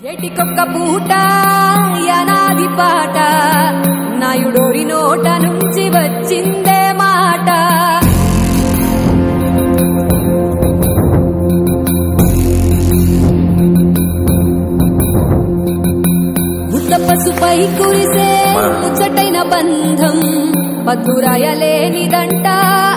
ఏటికొక్క పూట యనాది పాట నాయుడోరి నోట నుంచి వచ్చిందే మాట. ముద్దపసుపై కురిసే ముచ్చటైన బంధం పద్దురాయలేనిదంట.